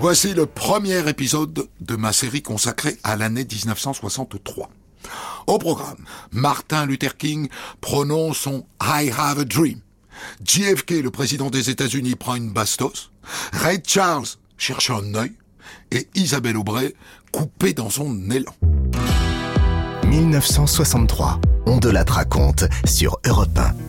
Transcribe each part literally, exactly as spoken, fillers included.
Voici le premier épisode de ma série consacrée à l'année dix-neuf cent soixante-trois. Au programme, Martin Luther King prononce son « I have a dream ». J F K, le président des États-Unis, prend une bastos. Ray Charles cherche un œil. Et Isabelle Aubray, coupée dans son élan. dix-neuf cent soixante-trois, On de la raconte sur Europe un.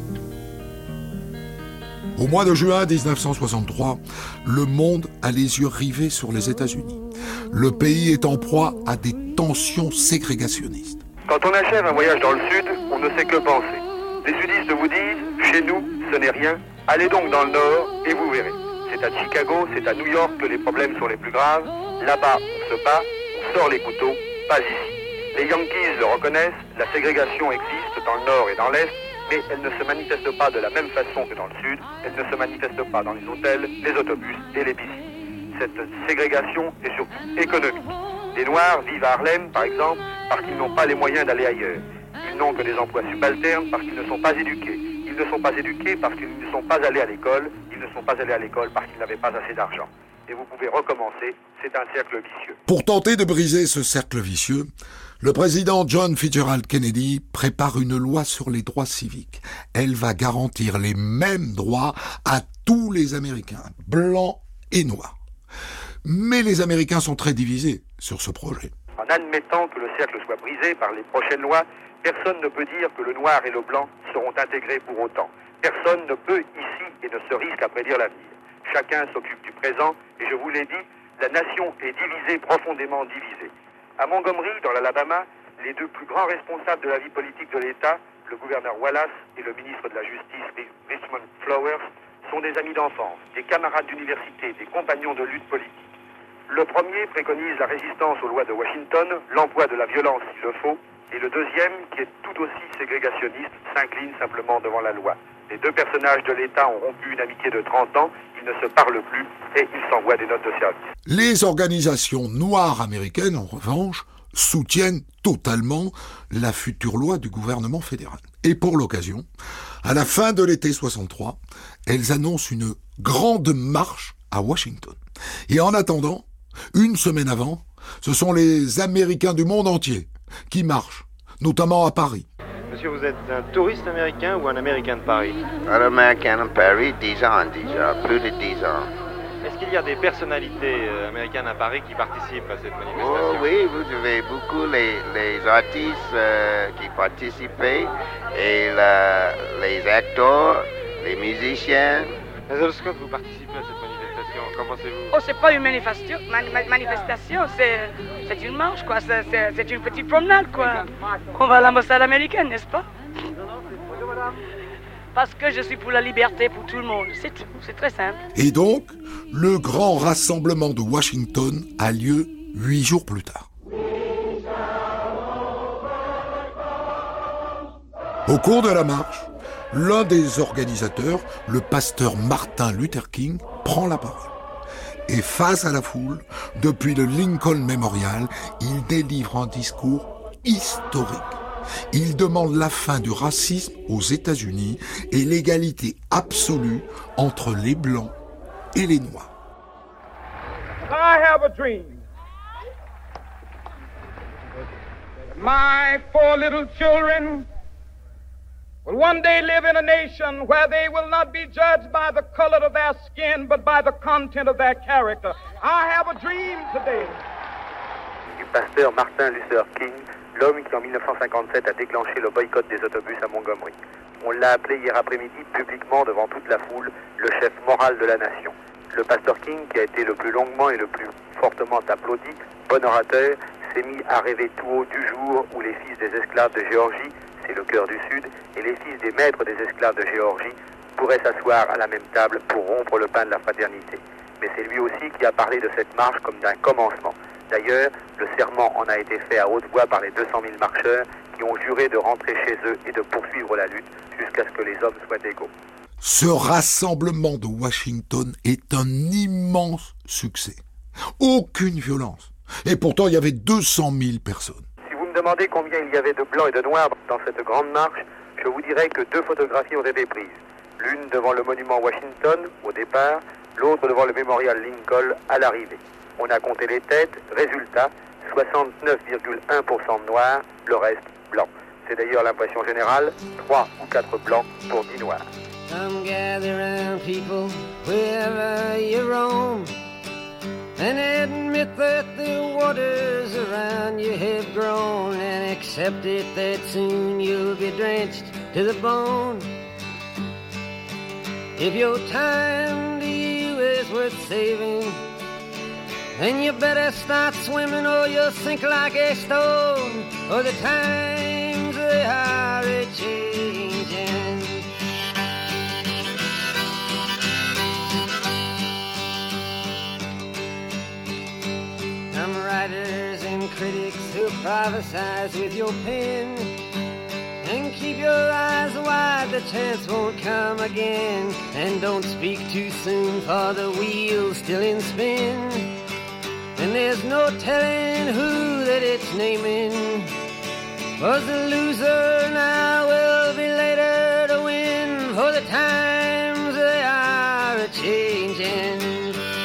Au mois de juin dix-neuf cent soixante-trois, le monde a les yeux rivés sur les États-Unis. Le pays est en proie à des tensions ségrégationnistes. Quand on achève un voyage dans le Sud, on ne sait que penser. Les sudistes vous disent, chez nous, ce n'est rien, allez donc dans le Nord et vous verrez. C'est à Chicago, c'est à New York que les problèmes sont les plus graves. Là-bas, on se bat, on sort les couteaux, pas ici. Les Yankees le reconnaissent, la ségrégation existe dans le Nord et dans l'Est, mais elle ne se manifeste pas de la même façon que dans le Sud. Elle ne se manifeste pas dans les hôtels, les autobus et les piscines. Cette ségrégation est surtout économique. Les Noirs vivent à Harlem, par exemple, parce qu'ils n'ont pas les moyens d'aller ailleurs. Ils n'ont que des emplois subalternes parce qu'ils ne sont pas éduqués. Ils ne sont pas éduqués parce qu'ils ne sont pas allés à l'école. Ils ne sont pas allés à l'école parce qu'ils n'avaient pas assez d'argent. Et vous pouvez recommencer, c'est un cercle vicieux. Pour tenter de briser ce cercle vicieux, le président John Fitzgerald Kennedy prépare une loi sur les droits civiques. Elle va garantir les mêmes droits à tous les Américains, blancs et noirs. Mais les Américains sont très divisés sur ce projet. En admettant que le cercle soit brisé par les prochaines lois, personne ne peut dire que le noir et le blanc seront intégrés pour autant. Personne ne peut ici et ne se risque à prédire l'avenir. Chacun s'occupe du présent et je vous l'ai dit, la nation est divisée, profondément divisée. À Montgomery, dans l'Alabama, les deux plus grands responsables de la vie politique de l'État, le gouverneur Wallace et le ministre de la Justice, Richmond Flowers, sont des amis d'enfance, des camarades d'université, des compagnons de lutte politique. Le premier préconise la résistance aux lois de Washington, l'emploi de la violence s'il le faut, et le deuxième, qui est tout aussi ségrégationniste, s'incline simplement devant la loi. Les deux personnages de l'État ont rompu une amitié de trente ans, ils ne se parlent plus et ils s'envoient des notes de service. Les organisations noires américaines, en revanche, soutiennent totalement la future loi du gouvernement fédéral. Et pour l'occasion, à la fin de l'été soixante-trois, elles annoncent une grande marche à Washington. Et en attendant, une semaine avant, ce sont les Américains du monde entier qui marchent, notamment à Paris. Monsieur, vous êtes un touriste américain ou un Américain de Paris? Un Américain de Paris, dix ans déjà, plus de dix ans. Est-ce qu'il y a des personnalités euh, américaines à Paris qui participent à cette manifestation? Oh oui, vous avez beaucoup les, les artistes euh, qui participent et la, les acteurs, les musiciens. Hazel Scott, vous participez à cette manifestation, qu'en pensez-vous? Oh, c'est pas une manifestation, mani- manifestation, c'est, c'est une marche, quoi. C'est, c'est, c'est une petite promenade, quoi. On va à l'ambassade américaine, n'est-ce pas? Parce que je suis pour la liberté pour tout le monde, c'est tout, c'est très simple. Et donc, le grand rassemblement de Washington a lieu huit jours plus tard. Au cours de la marche, l'un des organisateurs, le pasteur Martin Luther King, prend la parole. Et face à la foule, depuis le Lincoln Memorial, il délivre un discours historique. Il demande la fin du racisme aux États-Unis et l'égalité absolue entre les Blancs et les Noirs. I have a dream. My four little children will one day live in a nation where they will not be judged by the color of their skin, but by the content of their character. I have a dream today. Du pasteur Martin Luther King, l'homme qui en dix-neuf cent cinquante-sept a déclenché le boycott des autobus à Montgomery. On l'a appelé hier après-midi publiquement devant toute la foule le chef moral de la nation. Le pasteur King, qui a été le plus longuement et le plus fortement applaudi, bon orateur, s'est mis à rêver tout haut du jour où les fils des esclaves de Géorgie, c'est le cœur du Sud, et les fils des maîtres des esclaves de Géorgie pourraient s'asseoir à la même table pour rompre le pain de la fraternité. Mais c'est lui aussi qui a parlé de cette marche comme d'un commencement. D'ailleurs, le serment en a été fait à haute voix par les deux cent mille marcheurs qui ont juré de rentrer chez eux et de poursuivre la lutte jusqu'à ce que les hommes soient égaux. Ce rassemblement de Washington est un immense succès. Aucune violence. Et pourtant, il y avait deux cent mille personnes. Si vous me demandez combien il y avait de blancs et de noirs dans cette grande marche, je vous dirais que deux photographies ont été prises. L'une devant le monument Washington, au départ, l'autre devant le mémorial Lincoln, à l'arrivée. On a compté les têtes. Résultat, soixante-neuf virgule un pour cent de noirs, le reste blanc. C'est d'ailleurs l'impression générale, trois ou quatre blancs pour dix noirs. Come gather round, people, wherever you roam, and admit that the waters around you have grown, and accept it that soon you'll be drenched to the bone. If your time to you is worth saving, then you better start swimming or you'll sink like a stone, or the times they are a-changing. Some writers and critics who prophesize with your pen, and keep your eyes wide, the chance won't come again. And don't speak too soon, for the wheel's still in spin, and there's no telling who that it's naming. Was the loser now will be later to win, for the times they are a-changing.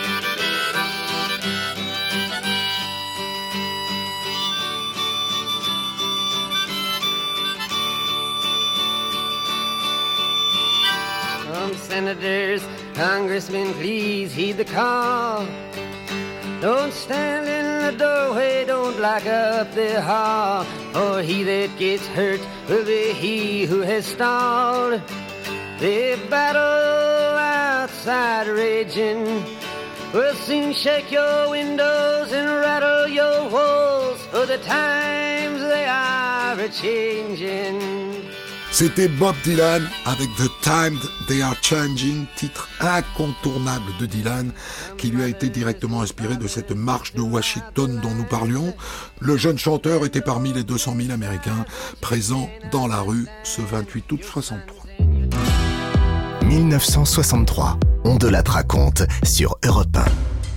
Some senators, congressmen, please heed the call. Don't stand in the doorway, don't lock up the hall, for he that gets hurt will be he who has stalled. The battle outside raging will soon shake your windows and rattle your walls, for the times they are a-changing. C'était Bob Dylan avec The Times They Are Changing, titre incontournable de Dylan qui lui a été directement inspiré de cette marche de Washington dont nous parlions. Le jeune chanteur était parmi les deux cent mille Américains présents dans la rue ce vingt-huit août soixante-trois. mille neuf cent soixante-trois, on de la raconte sur Europe un.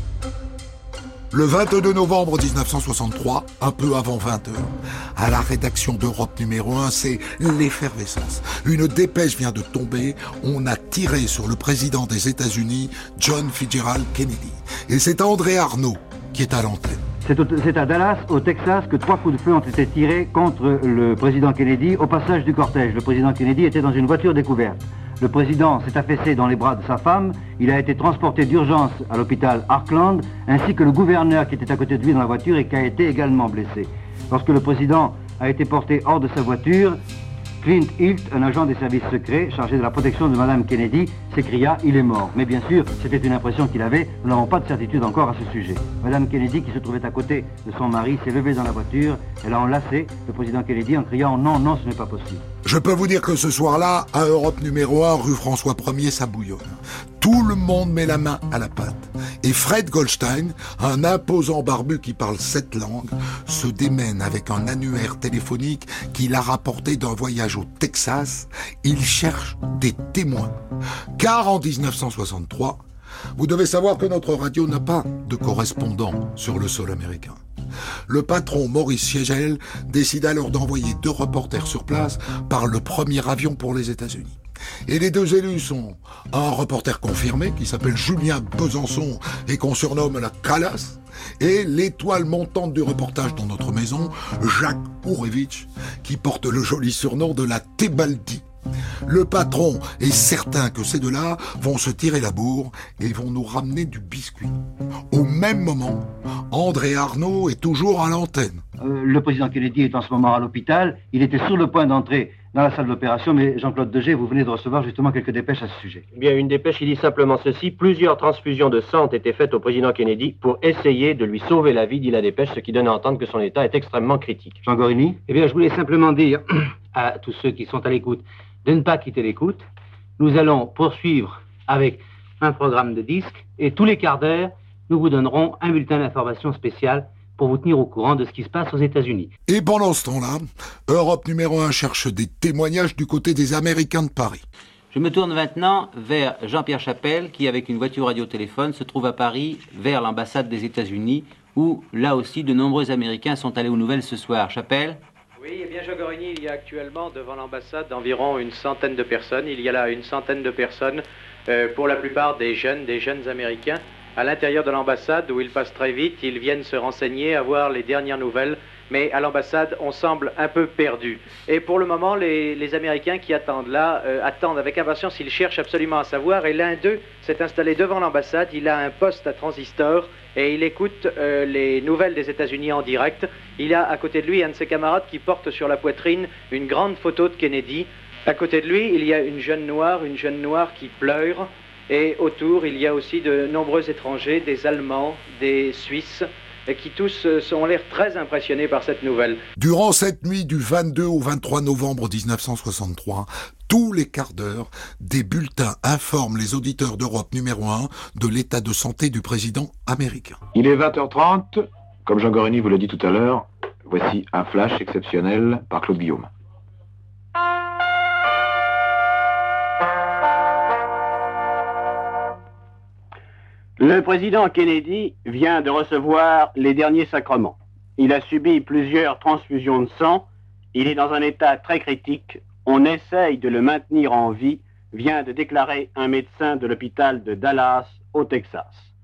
Le vingt-deux novembre dix-neuf cent soixante-trois, un peu avant vingt heures, à la rédaction d'Europe numéro un, c'est l'effervescence. Une dépêche vient de tomber, on a tiré sur le président des États-Unis, John Fitzgerald Kennedy. Et c'est André Arnaud qui est à l'antenne. C'est, au, c'est à Dallas, au Texas, que trois coups de feu ont été tirés contre le président Kennedy au passage du cortège. Le président Kennedy était dans une voiture découverte. Le président s'est affaissé dans les bras de sa femme. Il a été transporté d'urgence à l'hôpital Parkland, ainsi que le gouverneur qui était à côté de lui dans la voiture et qui a été également blessé. Lorsque le président a été porté hors de sa voiture, Clint Hilt, un agent des services secrets chargé de la protection de Madame Kennedy, s'écria « Il est mort ». Mais bien sûr, c'était une impression qu'il avait. Nous n'avons pas de certitude encore à ce sujet. Madame Kennedy, qui se trouvait à côté de son mari, s'est levée dans la voiture. Elle a enlacé le président Kennedy en criant « Non, non, ce n'est pas possible ». Je peux vous dire que ce soir-là, à Europe numéro un, rue François premier, ça bouillonne. Tout le monde met la main à la pâte. Et Fred Goldstein, un imposant barbu qui parle sept langues, se démène avec un annuaire téléphonique qu'il a rapporté d'un voyage au Texas. Il cherche des témoins. Car en dix-neuf cent soixante-trois, vous devez savoir que notre radio n'a pas de correspondant sur le sol américain. Le patron Maurice Siegel décide alors d'envoyer deux reporters sur place par le premier avion pour les États-Unis. Et les deux élus sont un reporter confirmé qui s'appelle Julien Besançon et qu'on surnomme la Calas, et l'étoile montante du reportage dans notre maison, Jacques Ourevitch, qui porte le joli surnom de la Tebaldi. Le patron est certain que ces deux-là vont se tirer la bourre et vont nous ramener du biscuit. Au même moment, André Arnaud est toujours à l'antenne. Euh, le président Kennedy est en ce moment à l'hôpital. Il était sur le point d'entrer dans la salle d'opération, mais Jean-Claude Degé, vous venez de recevoir justement quelques dépêches à ce sujet. Bien, une dépêche qui dit simplement ceci. Plusieurs transfusions de sang ont été faites au président Kennedy pour essayer de lui sauver la vie, dit la dépêche, ce qui donne à entendre que son état est extrêmement critique. Jean Gorini? Eh bien, je voulais simplement dire à tous ceux qui sont à l'écoute de ne pas quitter l'écoute. Nous allons poursuivre avec un programme de disques et tous les quarts d'heure, nous vous donnerons un bulletin d'information spécial pour vous tenir au courant de ce qui se passe aux États-Unis. Et pendant ce temps-là, Europe numéro un cherche des témoignages du côté des Américains de Paris. Je me tourne maintenant vers Jean-Pierre Chapelle qui, avec une voiture radiotéléphone, se trouve à Paris, vers l'ambassade des États-Unis, où, là aussi, de nombreux Américains sont allés aux nouvelles ce soir. Chapelle ? Oui, eh bien, Jean Gorini, il y a actuellement devant l'ambassade environ une centaine de personnes. Il y a là une centaine de personnes, euh, pour la plupart des jeunes, des jeunes Américains, à l'intérieur de l'ambassade où ils passent très vite, ils viennent se renseigner, avoir les dernières nouvelles, mais à l'ambassade, on semble un peu perdu. Et pour le moment, les, les Américains qui attendent là, euh, attendent avec impatience, ils cherchent absolument à savoir, et l'un d'eux s'est installé devant l'ambassade, il a un poste à transistor, et il écoute euh, les nouvelles des États-Unis en direct. Il a à côté de lui un de ses camarades qui porte sur la poitrine une grande photo de Kennedy. À côté de lui, il y a une jeune noire, une jeune noire qui pleure, et autour, il y a aussi de nombreux étrangers, des Allemands, des Suisses, et qui tous ont l'air très impressionnés par cette nouvelle. Durant cette nuit du vingt-deux au vingt-trois novembre dix-neuf cent soixante-trois, tous les quarts d'heure, des bulletins informent les auditeurs d'Europe numéro un de l'état de santé du président américain. Il est vingt heures trente, comme Jean Goreny vous l'a dit tout à l'heure, voici un flash exceptionnel par Claude Guillaume. Le président Kennedy vient de recevoir les derniers sacrements. Il a subi plusieurs transfusions de sang. Il est dans un état très critique. On essaye de le maintenir en vie, vient de déclarer un médecin de l'hôpital de Dallas, au Texas.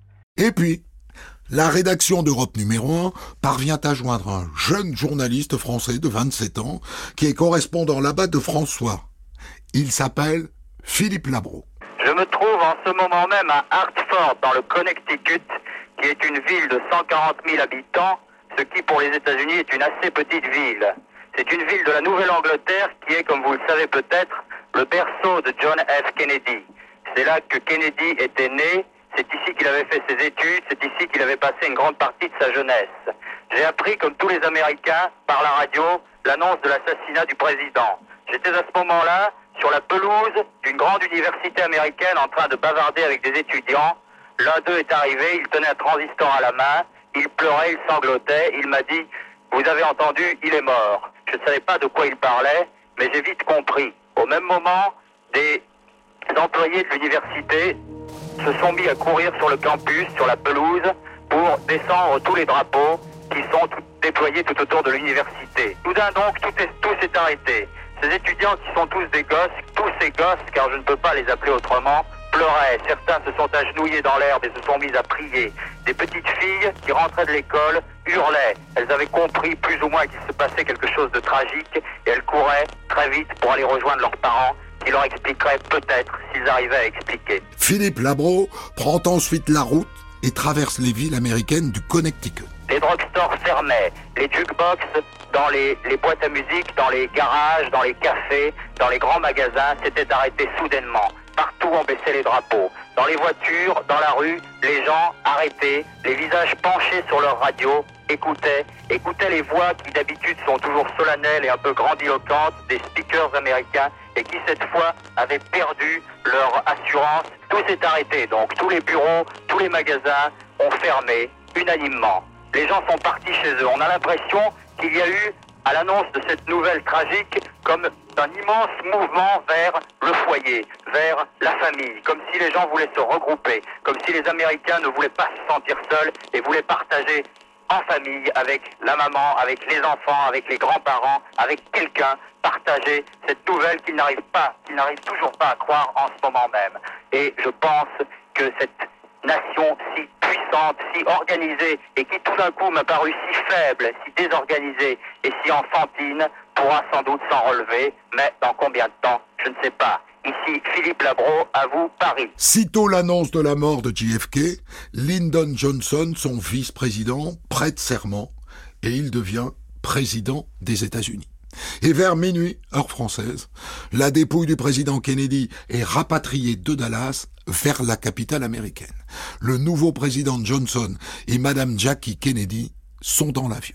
Et puis, la rédaction d'Europe numéro un parvient à joindre un jeune journaliste français de vingt-sept ans qui est correspondant là-bas de François. Il s'appelle Philippe Labro. Je me trouve en ce moment même à Hartford, dans le Connecticut, qui est une ville de cent quarante mille habitants, ce qui pour les États-Unis est une assez petite ville. C'est une ville de la Nouvelle-Angleterre qui est, comme vous le savez peut-être, le berceau de John F. Kennedy. C'est là que Kennedy était né, c'est ici qu'il avait fait ses études, c'est ici qu'il avait passé une grande partie de sa jeunesse. J'ai appris, comme tous les Américains, par la radio, l'annonce de l'assassinat du président. J'étais à ce moment-là sur la pelouse d'une grande université américaine en train de bavarder avec des étudiants. L'un d'eux est arrivé, il tenait un transistor à la main, il pleurait, il sanglotait, il m'a dit « Vous avez entendu, il est mort ». Je ne savais pas de quoi il parlait, mais j'ai vite compris. Au même moment, des employés de l'université se sont mis à courir sur le campus, sur la pelouse, pour descendre tous les drapeaux qui sont tout, déployés tout autour de l'université. Soudain donc, tout, est, tout s'est arrêté. Ces étudiants qui sont tous des gosses, tous ces gosses, car je ne peux pas les appeler autrement, pleuraient. Certains se sont agenouillés dans l'herbe et se sont mis à prier. Des petites filles qui rentraient de l'école hurlaient. Elles avaient compris plus ou moins qu'il se passait quelque chose de tragique et elles couraient très vite pour aller rejoindre leurs parents qui leur expliqueraient peut-être s'ils arrivaient à expliquer. Philippe Labro prend ensuite la route et traverse les villes américaines du Connecticut. Les drugstores fermaient, les jukebox dans les, les boîtes à musique, dans les garages, dans les cafés, dans les grands magasins s'étaient arrêtés soudainement. Partout on baissait les drapeaux. Dans les voitures, dans la rue, les gens arrêtés, les visages penchés sur leur radio, écoutaient, écoutaient les voix qui d'habitude sont toujours solennelles et un peu grandiloquentes des speakers américains et qui cette fois avaient perdu leur assurance. Tout s'est arrêté donc, tous les bureaux, tous les magasins ont fermé unanimement. Les gens sont partis chez eux. On a l'impression qu'il y a eu, à l'annonce de cette nouvelle tragique, comme un immense mouvement vers le foyer, vers la famille, comme si les gens voulaient se regrouper, comme si les Américains ne voulaient pas se sentir seuls et voulaient partager en famille, avec la maman, avec les enfants, avec les grands-parents, avec quelqu'un, partager cette nouvelle qu'ils n'arrivent pas, qu'ils n'arrivent toujours pas à croire en ce moment même. Et je pense que cette nation si puissante, si organisée, et qui tout d'un coup m'a paru si faible, si désorganisée et si enfantine, pourra sans doute s'en relever, mais dans combien de temps, je ne sais pas. Ici, Philippe Labro, à vous, Paris. Sitôt l'annonce de la mort de J F K, Lyndon Johnson, son vice-président, prête serment, et il devient président des États-Unis. Et vers minuit, heure française, la dépouille du président Kennedy est rapatriée de Dallas vers la capitale américaine. Le nouveau président Johnson et Madame Jackie Kennedy sont dans l'avion.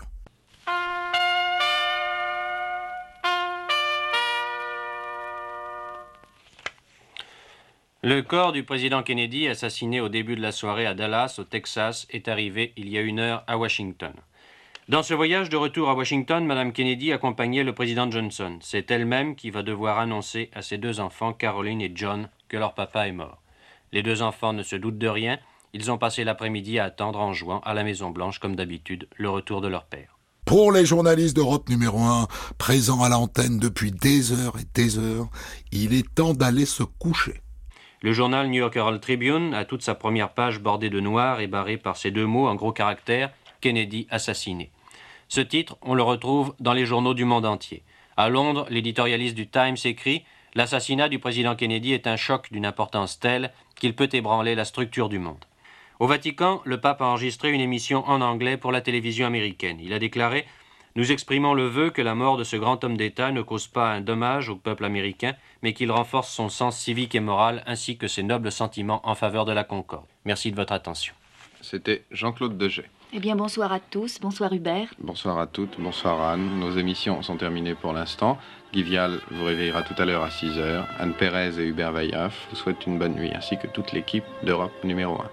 Le corps du président Kennedy, assassiné au début de la soirée à Dallas, au Texas, est arrivé il y a une heure à Washington. Dans ce voyage de retour à Washington, Mme Kennedy accompagnait le président Johnson. C'est elle-même qui va devoir annoncer à ses deux enfants, Caroline et John, que leur papa est mort. Les deux enfants ne se doutent de rien. Ils ont passé l'après-midi à attendre en jouant à la Maison-Blanche, comme d'habitude, le retour de leur père. Pour les journalistes d'Europe numéro un, présents à l'antenne depuis des heures et des heures, il est temps d'aller se coucher. Le journal New York Herald Tribune a toute sa première page bordée de noir et barrée par ces deux mots en gros caractères, Kennedy assassiné. Ce titre, on le retrouve dans les journaux du monde entier. À Londres, l'éditorialiste du Times écrit « L'assassinat du président Kennedy est un choc d'une importance telle qu'il peut ébranler la structure du monde ». Au Vatican, le pape a enregistré une émission en anglais pour la télévision américaine. Il a déclaré « Nous exprimons le vœu que la mort de ce grand homme d'État ne cause pas un dommage au peuple américain, mais qu'il renforce son sens civique et moral ainsi que ses nobles sentiments en faveur de la concorde. » Merci de votre attention. C'était Jean-Claude Degey. Eh bien, bonsoir à tous. Bonsoir Hubert. Bonsoir à toutes. Bonsoir Anne. Nos émissions sont terminées pour l'instant. Guy Vial vous réveillera tout à l'heure à six heures. Anne Pérez et Hubert Vaillaf vous souhaitent une bonne nuit, ainsi que toute l'équipe d'Europe numéro un.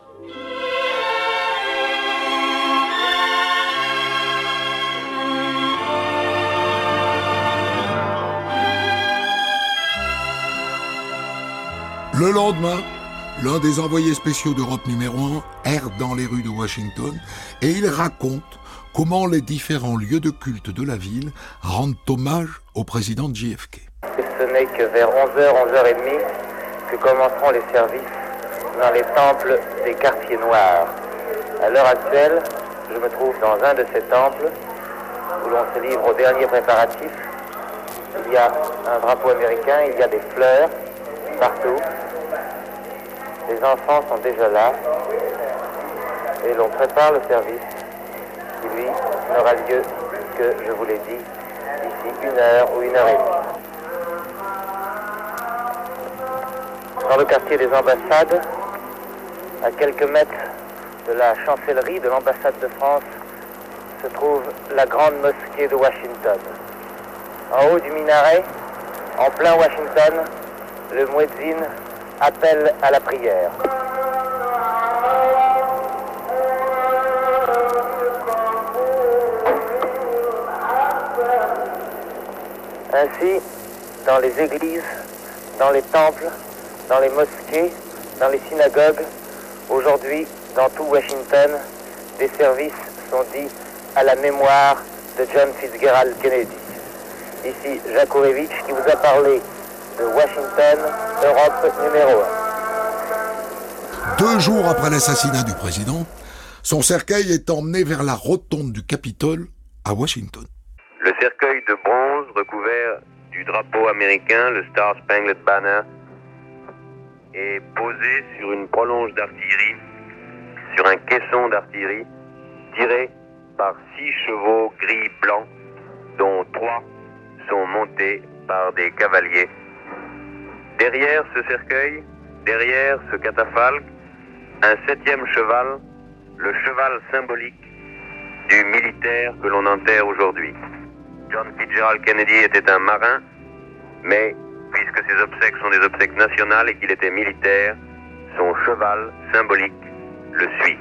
Le lendemain, l'un des envoyés spéciaux d'Europe numéro un erre dans les rues de Washington et il raconte comment les différents lieux de culte de la ville rendent hommage au président J F K. Ce n'est que vers onze heures, onze heures trente que commenceront les services dans les temples des quartiers noirs. À l'heure actuelle, je me trouve dans un de ces temples où l'on se livre aux derniers préparatifs. Il y a un drapeau américain, il y a des fleurs partout. Les enfants sont déjà là et l'on prépare le service qui, lui, n'aura lieu que, je vous l'ai dit, d'ici une heure ou une heure et demie. Dans le quartier des ambassades, à quelques mètres de la chancellerie de l'ambassade de France, se trouve la grande mosquée de Washington. En haut du minaret, en plein Washington, le muezzin appelle à la prière. Ainsi, dans les églises, dans les temples, dans les mosquées, dans les synagogues, aujourd'hui, dans tout Washington, des services sont dits à la mémoire de John Fitzgerald Kennedy. Ici, Jacques Ourevitch qui vous a parlé de Washington, Europe numéro un. Deux jours après l'assassinat du président, son cercueil est emmené vers la rotonde du Capitole à Washington. Le cercueil de bronze recouvert du drapeau américain, le Star Spangled Banner, est posé sur une prolonge d'artillerie, sur un caisson d'artillerie, tiré par six chevaux gris-blancs, dont trois sont montés par des cavaliers. Derrière ce cercueil, derrière ce catafalque, un septième cheval, le cheval symbolique du militaire que l'on enterre aujourd'hui. John Fitzgerald Kennedy était un marin, mais puisque ses obsèques sont des obsèques nationales et qu'il était militaire, son cheval symbolique le suit.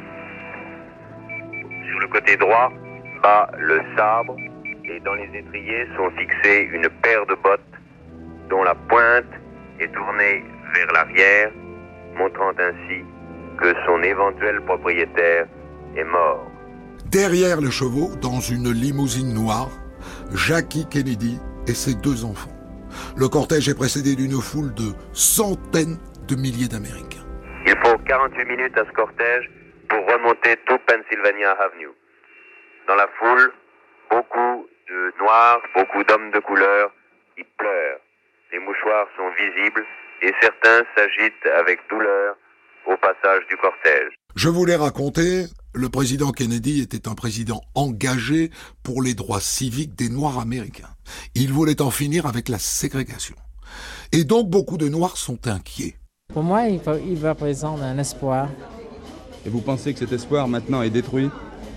Sur le côté droit, bat le sabre et dans les étriers sont fixées une paire de bottes dont la pointe est tournée vers l'arrière, montrant ainsi que son éventuel propriétaire est mort. Derrière les chevaux, dans une limousine noire, Jackie Kennedy et ses deux enfants. Le cortège est précédé d'une foule de centaines de milliers d'Américains. Il faut quarante-huit minutes à ce cortège pour remonter tout Pennsylvania Avenue. Dans la foule, beaucoup de noirs, beaucoup d'hommes de couleur qui pleurent. Les mouchoirs sont visibles et certains s'agitent avec douleur au passage du cortège. Je vous l'ai raconté, le président Kennedy était un président engagé pour les droits civiques des Noirs américains. Il voulait en finir avec la ségrégation. Et donc beaucoup de Noirs sont inquiets. Pour moi, il, il représente un espoir. Et vous pensez que cet espoir maintenant est détruit?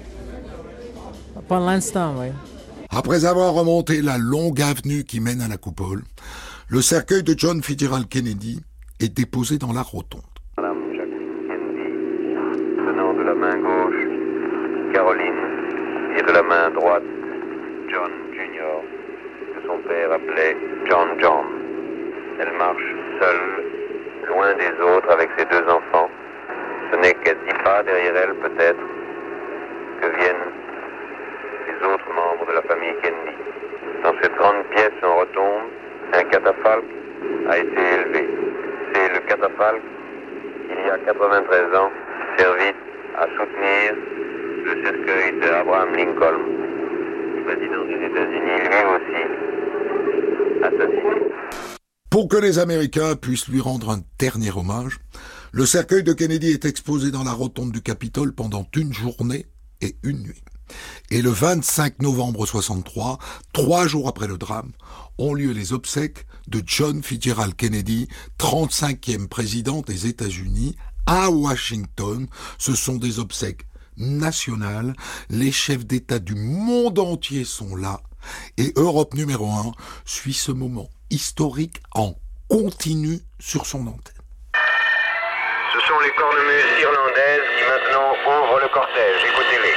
Pour l'instant, oui. Après avoir remonté la longue avenue qui mène à la coupole, le cercueil de John Fitzgerald Kennedy est déposé dans la rotonde. Madame Jacqueline Kennedy, tenant de la main gauche Caroline et de la main droite John junior, que son père appelait John John. Elle marche seule, loin des autres avec ses deux enfants. Ce n'est qu'à dix pas derrière elle peut-être que viennent les autres membres de la famille Kennedy. Dans cette grande pièce en rotonde, un catafalque a été élevé. c'est le catafalque, il y a quatre-vingt-treize ans, servi à soutenir le cercueil d'Abraham Lincoln, président des États-Unis, lui aussi assassiné. Pour que les Américains puissent lui rendre un dernier hommage, le cercueil de Kennedy est exposé dans la rotonde du Capitole pendant une journée et une nuit. Et le vingt-cinq novembre soixante-trois, trois jours après le drame, ont lieu les obsèques de John Fitzgerald Kennedy, trente-cinquième président des États-Unis, à Washington. Ce sont des obsèques nationales. Les chefs d'État du monde entier sont là. Et Europe numéro un suit ce moment historique en continu sur son antenne. Ce sont les cornemuses irlandaises qui maintenant ouvrent le cortège. Écoutez-les.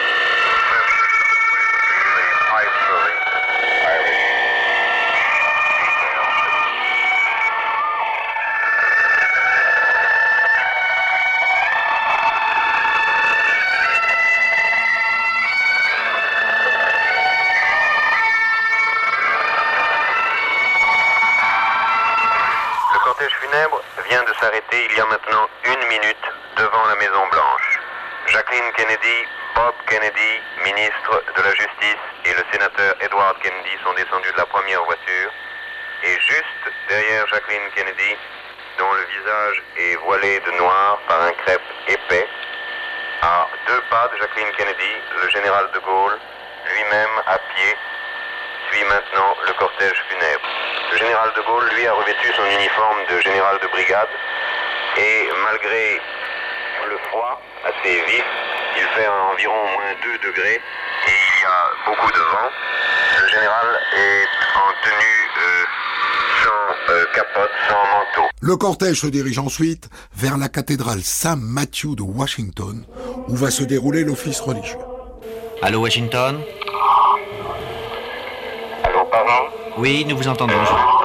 Vient de s'arrêter il y a maintenant une minute devant la Maison Blanche. Jacqueline Kennedy, Bob Kennedy, ministre de la Justice, et le sénateur Edward Kennedy sont descendus de la première voiture. Et juste derrière Jacqueline Kennedy, dont le visage est voilé de noir par un crêpe épais, à deux pas de Jacqueline Kennedy, le général de Gaulle, lui-même à pied, suit maintenant le cortège funèbre. Le général de Gaulle, lui, a revêtu son uniforme de général de brigade et malgré le froid assez vif, il fait environ moins deux degrés et il y a beaucoup de vent. Le général est en tenue euh, sans euh, capote, sans manteau. Le cortège se dirige ensuite vers la cathédrale Saint-Mathieu de Washington où va se dérouler l'office religieux. Allô Washington ? Allô Paris ? Oui, nous vous entendons.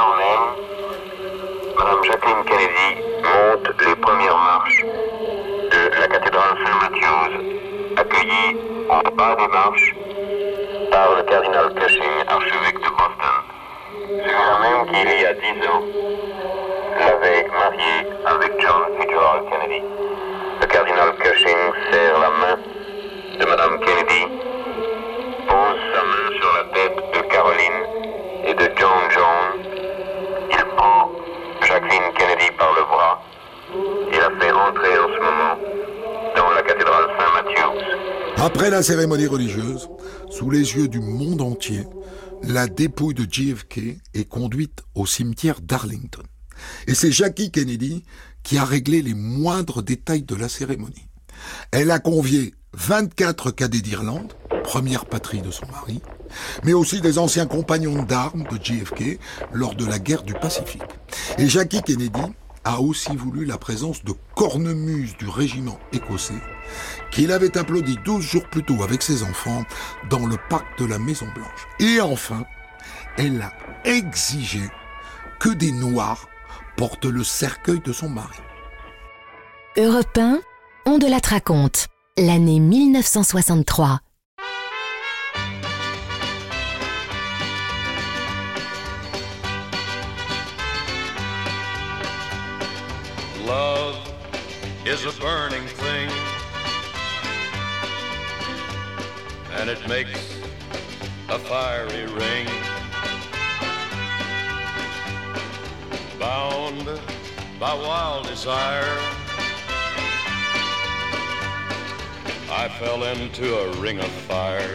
Madame Jacqueline Kennedy monte les premières marches de la cathédrale Saint-Mathieu, accueillie au bas des marches par le cardinal Cushing, archevêque de Boston. Celui-là même qui, il y a dix ans, l'avait marié avec John Fitzgerald Kennedy. Le cardinal Cushing serre la main de Madame Kennedy, pose sa main sur la tête de Caroline et de John Jones. Il prend Jacqueline Kennedy par le bras et la fait entrer en ce moment dans la cathédrale Saint-Mathieu. Après la cérémonie religieuse, sous les yeux du monde entier, la dépouille de J F K est conduite au cimetière d'Arlington. Et c'est Jackie Kennedy qui a réglé les moindres détails de la cérémonie. Elle a convié vingt-quatre cadets d'Irlande, première patrie de son mari, mais aussi des anciens compagnons d'armes de J F K lors de la guerre du Pacifique. Et Jackie Kennedy a aussi voulu la présence de cornemuses du régiment écossais qu'il avait applaudi douze jours plus tôt avec ses enfants dans le parc de la Maison-Blanche. Et enfin, elle a exigé que des Noirs portent le cercueil de son mari. Europe un, on de la raconte, l'année mille neuf cent soixante-trois. Love is a burning thing, and it makes a fiery ring. Bound by wild desire, I fell into a ring of fire.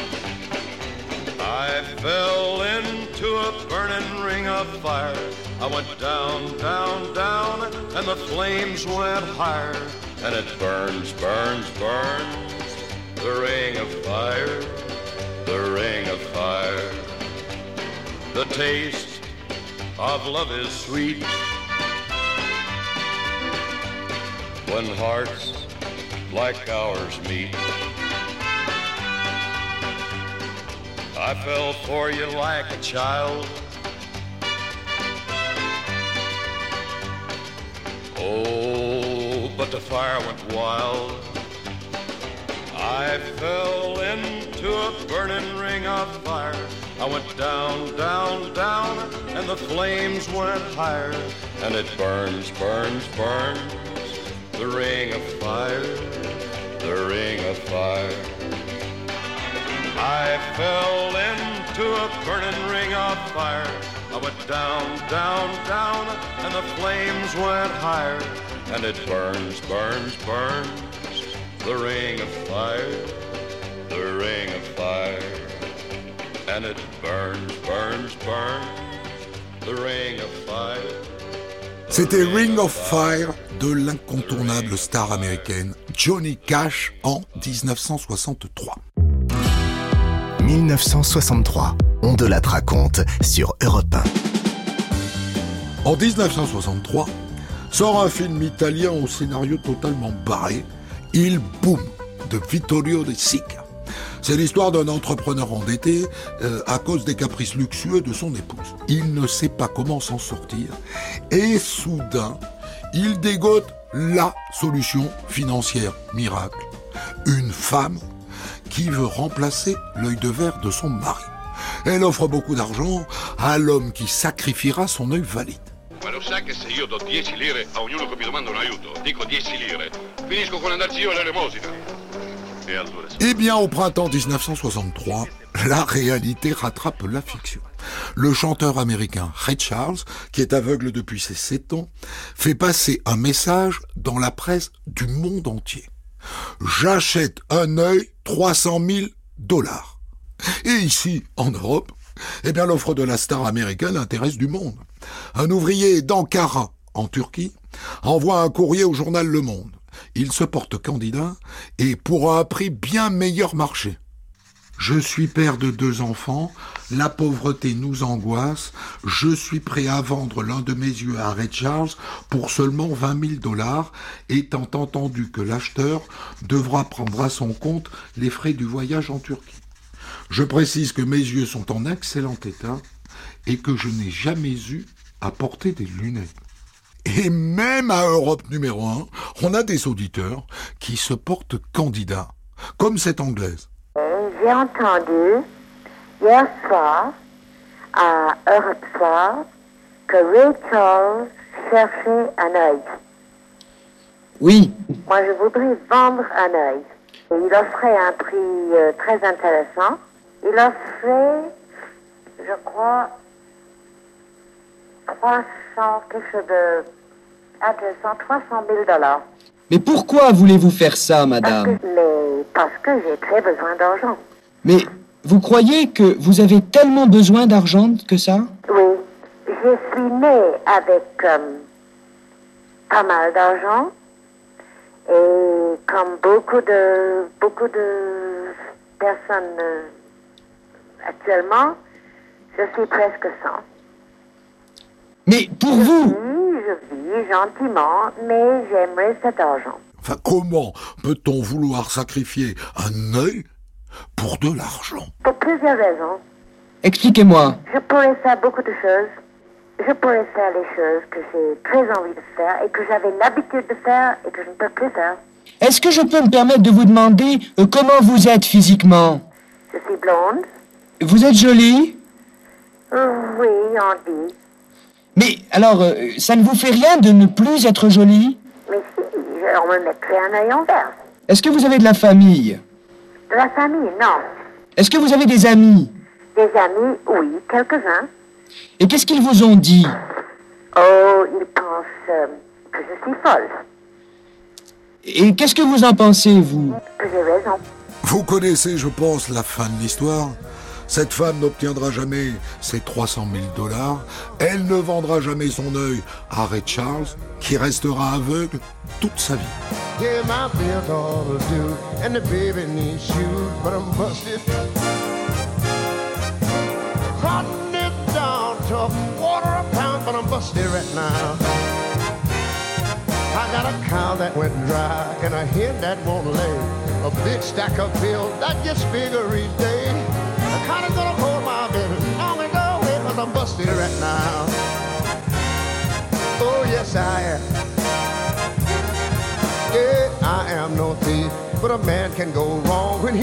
I fell into a burning ring of fire. I went down, down, down, and the flames went higher. And it burns, burns, burns, the ring of fire, the ring of fire. The taste of love is sweet when hearts like ours meet. I fell for you like a child. Oh, but the fire went wild. I fell into a burning ring of fire. I went down, down, down, and the flames went higher, and it burns, burns, burns, the ring of fire, the ring of fire. I fell into a burning ring of fire. I went down, down, down, and the flames went higher, and it burns, burns, burns, the ring of fire, the ring of fire, and it burns, burns, burns, the ring of fire. C'était Ring of Fire de l'incontournable star américaine Johnny Cash en dix-neuf cent soixante-trois. dix-neuf cent soixante-trois, on de la raconte sur Europe un. En dix-neuf cent soixante-trois, sort un film italien au scénario totalement barré, Il Boom, de Vittorio De Sica. C'est l'histoire d'un entrepreneur endetté euh, à cause des caprices luxueux de son épouse. Il ne sait pas comment s'en sortir et soudain, il dégote la solution financière miracle. Une femme qui veut remplacer l'œil de verre de son mari. Elle offre beaucoup d'argent à l'homme qui sacrifiera son œil valide. Ma lo sa che se io do dieci lire a ognuno che mi domanda un aiuto, dico dieci lire, finisco con andarci io all'elemosina. E allora... Eh bien, au printemps dix-neuf cent soixante-trois, la réalité rattrape la fiction. Le chanteur américain Ray Charles, qui est aveugle depuis ses sept ans, fait passer un message dans la presse du monde entier. J'achète un œil, trois cent mille dollars. Et ici, en Europe, eh bien, l'offre de la star américaine intéresse du monde. Un ouvrier d'Ankara, en Turquie, envoie un courrier au journal Le Monde. Il se porte candidat et pour un prix bien meilleur marché. Je suis père de deux enfants, la pauvreté nous angoisse, je suis prêt à vendre l'un de mes yeux à Ray Charles pour seulement vingt mille dollars, étant entendu que l'acheteur devra prendre à son compte les frais du voyage en Turquie. Je précise que mes yeux sont en excellent état et que je n'ai jamais eu à porter des lunettes. Et même à Europe numéro un, on a des auditeurs qui se portent candidats, comme cette Anglaise. J'ai entendu hier soir à Europe Soir que Ray Charles cherchait un œil. Oui. Moi, je voudrais vendre un œil. Et il offrait un prix euh, très intéressant. Il offrait, je crois, trois cents, quelque chose de intéressant, trois cent mille dollars. Mais pourquoi voulez-vous faire ça, madame? Parce que, mais parce que j'ai très besoin d'argent. Mais vous croyez que vous avez tellement besoin d'argent que ça? Oui, je suis née avec euh, pas mal d'argent et comme beaucoup de beaucoup de personnes euh, actuellement, je suis presque sans. Mais pour je vous... Vis, je vis gentiment, mais j'aimerais cet argent. Enfin, comment peut-on vouloir sacrifier un œil pour de l'argent? Pour plusieurs raisons. Expliquez-moi. Je pourrais faire beaucoup de choses. Je pourrais faire les choses que j'ai très envie de faire et que j'avais l'habitude de faire et que je ne peux plus faire. Est-ce que je peux me permettre de vous demander euh, comment vous êtes physiquement? Je suis blonde. Vous êtes jolie? Euh, oui, on dit. Mais alors, euh, ça ne vous fait rien de ne plus être jolie? Mais si, je, on me mettrait un œil en vert. Est-ce que vous avez de la famille? De la famille, non. Est-ce que vous avez des amis? Des amis, oui, quelques-uns. Et qu'est-ce qu'ils vous ont dit? Oh, ils pensent euh, que je suis folle. Et qu'est-ce que vous en pensez, vous? Que j'ai raison. Vous connaissez, je pense, la fin de l'histoire. Cette femme n'obtiendra jamais ses trois cent mille dollars. Elle ne vendra jamais son œil à Ray Charles, qui restera aveugle toute sa vie. Yeah, my bill dollars do, and the baby needs shoes, but I'm busted. Cutting it down to a quarter a pound, but I'm busted right now. I got a cow that went dry, and a hen that won't lay. A big stack of bills that gets bigger each day. I kinda gonna hold my baby long and go away, cause I'm busted right now. Oh yes I am. Yeah, I am no thief, but a man can go wrong when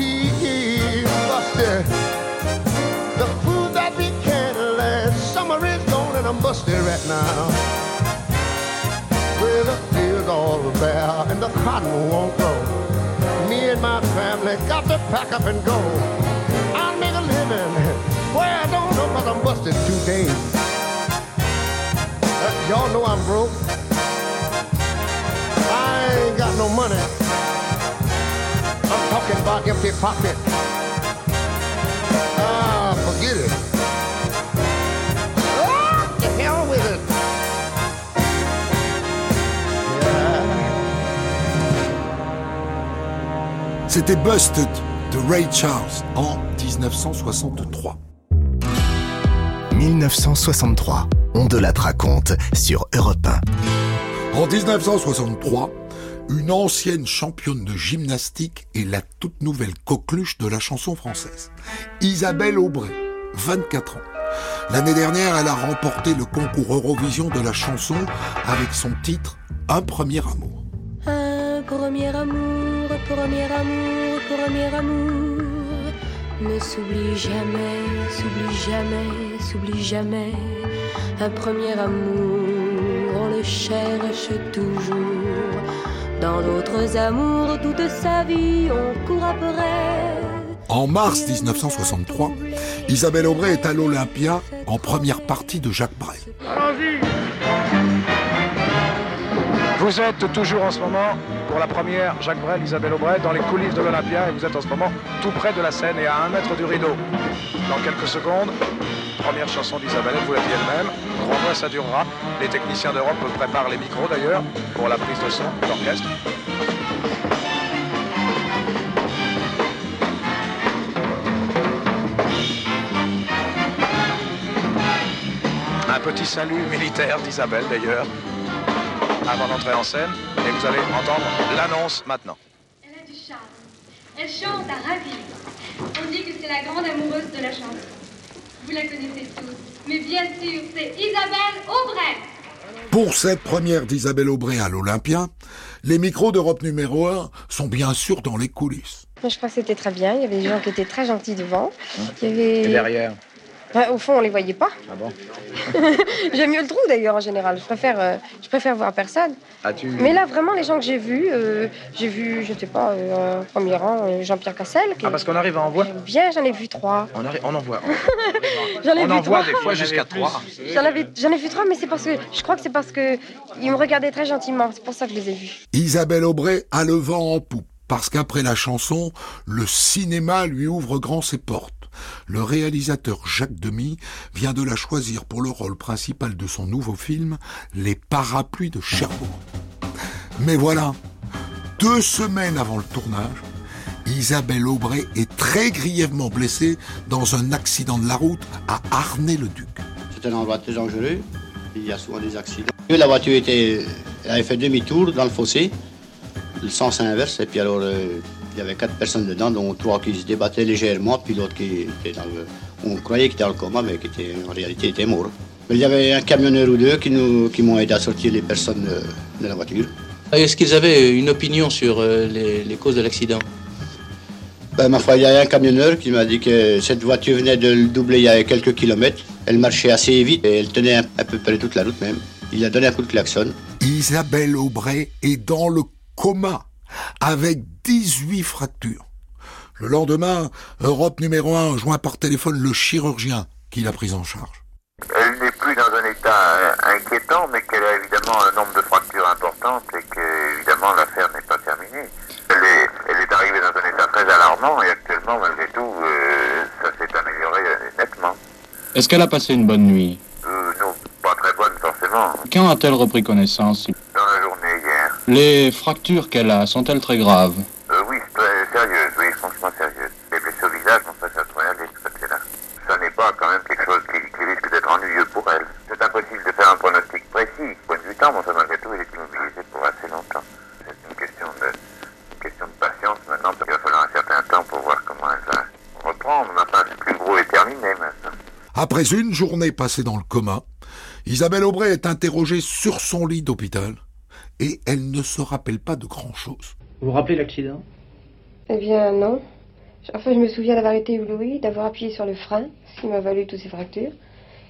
he's busted. The food that we can't last, summer is gone and and I'm busted right now. Well, the field's all bare and the cotton won't grow. Me and my family got to pack up and go. I'll make a living where I don't know, cause I'm busted today. Uh, y'all know I'm broke. I ain't got no money. I'm talking about empty pocket. Ah, forget it. Ah, the hell with it. C'était Busted de Ray Charles en dix-neuf cent soixante-trois. mille neuf cent soixante-trois, on de la raconte sur Europe un. En dix-neuf cent soixante-trois, une ancienne championne de gymnastique est la toute nouvelle coqueluche de la chanson française. Isabelle Aubray, vingt-quatre ans. L'année dernière, elle a remporté le concours Eurovision de la chanson avec son titre « Un premier amour ». Un premier amour, premier amour, premier amour ne s'oublie jamais, s'oublie jamais, s'oublie jamais. Un premier amour, on le cherche toujours. Dans d'autres amours, toute sa vie, on court après. En mars dix-neuf cent soixante-trois, Isabelle Aubray est à l'Olympia en première partie de Jacques Brel. Allons-y! Vous êtes toujours en ce moment, pour la première, Jacques Brel, Isabelle Aubray, dans les coulisses de l'Olympia, et vous êtes en ce moment tout près de la scène et à un mètre du rideau. Dans quelques secondes, première chanson d'Isabelle, vous l'a dit elle-même, grand voix ça durera. Les techniciens d'Europe préparent les micros d'ailleurs, pour la prise de son de l'orchestre. Un petit salut militaire d'Isabelle d'ailleurs, avant d'entrer en scène, et vous allez entendre l'annonce maintenant. Elle a du charme. Elle chante à ravir. On dit que c'est la grande amoureuse de la chanson. Vous la connaissez tous, mais bien sûr, c'est Isabelle Aubray. Pour cette première d'Isabelle Aubray à l'Olympia, les micros d'Europe numéro un sont bien sûr dans les coulisses. Je crois que c'était très bien, il y avait des gens qui étaient très gentils devant. Il y avait... Et derrière? Ouais, au fond, on les voyait pas. Ah bon? J'aime mieux le trou d'ailleurs en général. Je préfère, euh, je préfère voir personne. As-tu... Mais là, vraiment, les gens que j'ai vus, euh, j'ai vu, je sais pas, euh, en premier rang, euh, Jean-Pierre Cassel. Qui... Ah, parce qu'on arrive à en voir? Bien, j'en ai vu trois. On, arri... on en voit. j'en ai on vu en trois. voit des fois jusqu'à trois. J'en, avais, j'en ai vu trois, mais c'est parce que je crois que c'est parce que ils me regardaient très gentiment. C'est pour ça que je les ai vus. Isabelle Aubray a le vent en poupe. Parce qu'après la chanson, le cinéma lui ouvre grand ses portes. Le réalisateur Jacques Demy vient de la choisir pour le rôle principal de son nouveau film, Les Parapluies de Cherbourg. Mais voilà, deux semaines avant le tournage, Isabelle Aubray est très grièvement blessée dans un accident de la route à Arnay-le-Duc. C'est un endroit très dangereux, il y a souvent des accidents. La voiture était, elle avait fait demi-tour dans le fossé, le sens inverse, et puis alors euh, il y avait quatre personnes dedans, dont trois qui se débattaient légèrement, puis l'autre qui était dans le... On croyait qu'il était dans le coma, mais qui était, en réalité était mort. Mais il y avait un camionneur ou deux qui, nous, qui m'ont aidé à sortir les personnes de, de la voiture. Est-ce qu'ils avaient une opinion sur euh, les, les causes de l'accident? Ben, ma foi, il y a un camionneur qui m'a dit que cette voiture venait de le doubler il y a quelques kilomètres. Elle marchait assez vite et elle tenait à peu près toute la route même. Il a donné un coup de klaxon. Isabelle Aubray est dans le coma, avec dix-huit fractures. Le lendemain, Europe numéro un joint par téléphone le chirurgien qui l'a prise en charge. Elle n'est plus dans un état inquiétant, mais qu'elle a évidemment un nombre de fractures importantes et que, évidemment, l'affaire n'est pas terminée. Elle est, elle est arrivée dans un état très alarmant et actuellement, malgré tout, euh, ça s'est amélioré nettement. Est-ce qu'elle a passé une bonne nuit? Euh, non, pas très bonne forcément. Quand a-t-elle repris connaissance? Dans la journée hier. Les fractures qu'elle a sont-elles très graves? Euh, oui, très sérieuses, oui, franchement sérieuses. Les blessures au visage, on ça pourrait aller de ce côté-là. Ça n'est pas quand même quelque chose qui, qui risque d'être ennuyeux pour elle. C'est impossible de faire un pronostic précis. Point de vue temps, bon, ça malgré tout, elle est immobilisée pour assez longtemps. C'est une question de, une question de patience maintenant, parce qu'il va falloir un certain temps pour voir comment elle va reprendre. Mais enfin, le plus gros est terminé maintenant. Après une journée passée dans le coma, Isabelle Aubray est interrogée sur son lit d'hôpital et elle ne se rappelle pas de grand-chose. Vous vous rappelez l'accident? Eh bien, non. Enfin, je me souviens d'avoir été ébloui, d'avoir appuyé sur le frein, ce qui m'a valu toutes ces fractures.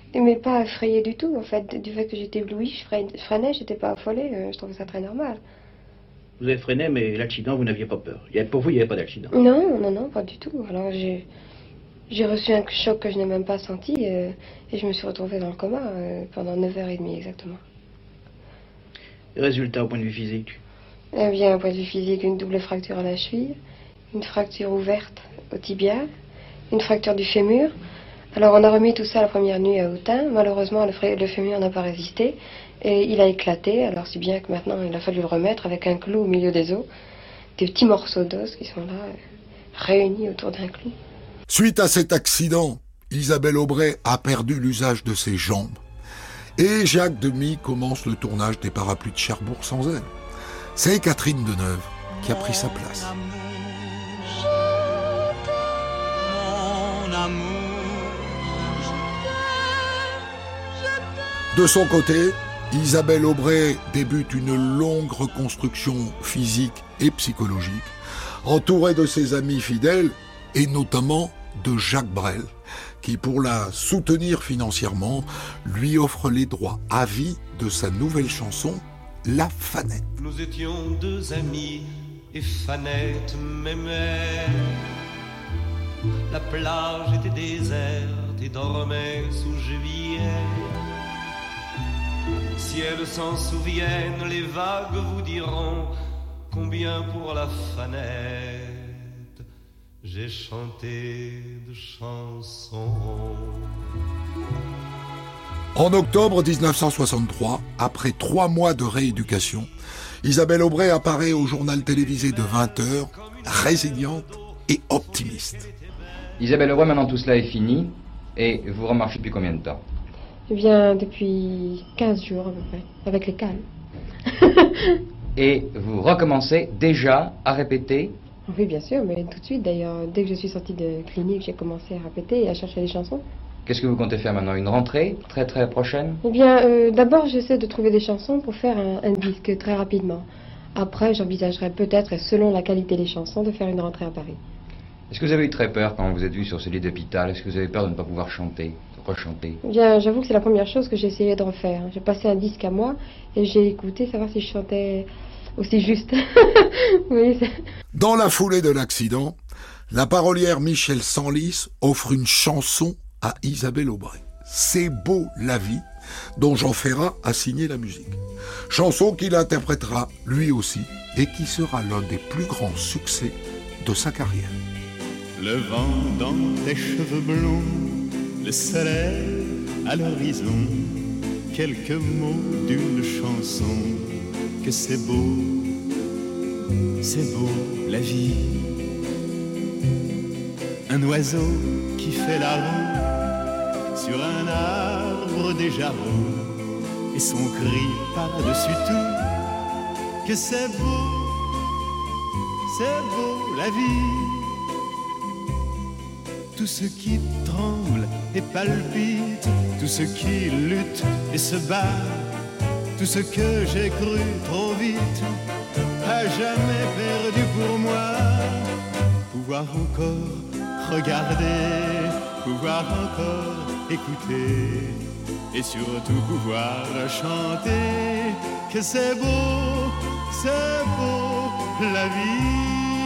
Mais pas effrayée du tout, en fait. Du fait que j'étais éblouie, je freinais, je freinais, j'étais pas affolée, euh, je trouvais ça très normal. Vous avez freiné, mais l'accident, vous n'aviez pas peur. Il y avait, pour vous, il n'y avait pas d'accident. Non, non, non, pas du tout. Alors j'ai, j'ai reçu un choc que je n'ai même pas senti euh, et je me suis retrouvée dans le coma euh, pendant neuf heures trente exactement. Et résultat au point de vue physique? Eh bien, au point de vue physique, une double fracture à la cheville, une fracture ouverte au tibia, une fracture du fémur. Alors on a remis tout ça la première nuit à Autun. Malheureusement, le, fra- le fémur n'a pas résisté et il a éclaté. Alors si bien que maintenant, il a fallu le remettre avec un clou au milieu des os. Des petits morceaux d'os qui sont là, euh, réunis autour d'un clou. Suite à cet accident, Isabelle Aubray a perdu l'usage de ses jambes. Et Jacques Demy commence le tournage des Parapluies de Cherbourg sans elle. C'est Catherine Deneuve qui a pris sa place. Mon amour. De son côté, Isabelle Aubray débute une longue reconstruction physique et psychologique, entourée de ses amis fidèles et notamment de Jacques Brel, qui pour la soutenir financièrement, lui offre les droits à vie de sa nouvelle chanson, La Fanette. Nous étions deux amis et Fanette m'aimait. La plage était déserte et dormait sous juillet. Si elles s'en souviennent, les vagues vous diront combien pour la Fanette j'ai chanté de chansons. En octobre dix-neuf cent soixante-trois, après trois mois de rééducation, Isabelle Aubray apparaît au journal télévisé de vingt heures, résiliente et optimiste. Isabelle Aubray, maintenant tout cela est fini, et vous remarchez depuis combien de temps? Eh bien, depuis quinze jours à peu près, avec les calmes. Et vous recommencez déjà à répéter? Oui, bien sûr, mais tout de suite d'ailleurs. Dès que je suis sortie de clinique, j'ai commencé à répéter et à chercher des chansons. Qu'est-ce que vous comptez faire maintenant? Une rentrée très très prochaine? Eh bien, euh, d'abord j'essaie de trouver des chansons pour faire un, un disque très rapidement. Après, j'envisagerai peut-être, et selon la qualité des chansons, de faire une rentrée à Paris. Est-ce que vous avez eu très peur quand vous êtes vu sur ce lit d'hôpital? Est-ce que vous avez peur de ne pas pouvoir chanter, de rechanter? Eh bien, j'avoue que c'est la première chose que j'ai essayé de refaire. J'ai passé un disque à moi et j'ai écouté savoir si je chantais aussi juste. Oui, c'est... Dans la foulée de l'accident, la parolière Michel Senlis offre une chanson à Isabelle Aubray. C'est beau la vie, dont Jean Ferrat a signé la musique. Chanson qu'il interprétera lui aussi et qui sera l'un des plus grands succès de sa carrière. Le vent dans tes cheveux blonds, le soleil à l'horizon, quelques mots d'une chanson, que c'est beau, c'est beau la vie. Un oiseau qui fait la roue sur un arbre déjà roux, et son cri par-dessus tout, que c'est beau, c'est beau la vie. Tout ce qui tremble et palpite, tout ce qui lutte et se bat, tout ce que j'ai cru trop vite, à jamais perdu pour moi. Pouvoir encore regarder, pouvoir encore écouter, et surtout pouvoir chanter, que c'est beau, c'est beau la vie.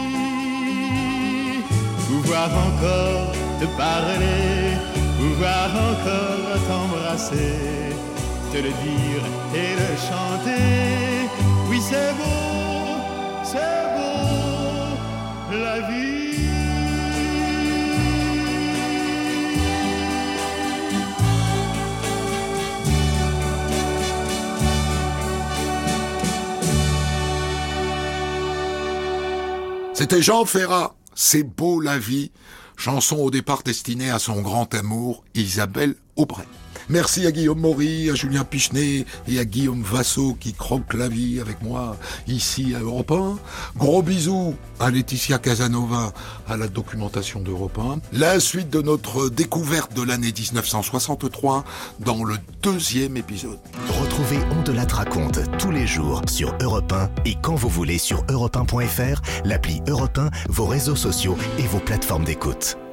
Pouvoir encore te parler, pouvoir encore t'embrasser, te le dire et le chanter. Oui, c'est beau, c'est beau la vie. C'était Jean Ferrat. C'est beau la vie, chanson au départ destinée à son grand amour, Isabelle Aubray. Merci à Guillaume Maury, à Julien Pichenet et à Guillaume Vassot qui croquent la vie avec moi ici à Europe un. Gros bisous à Laetitia Casanova à la documentation d'Europe un. La suite de notre découverte de l'année dix-neuf cent soixante-trois dans le deuxième épisode. Retrouvez On de la raconte tous les jours sur Europe un et quand vous voulez sur europe un point f r, l'appli Europe un, vos réseaux sociaux et vos plateformes d'écoute.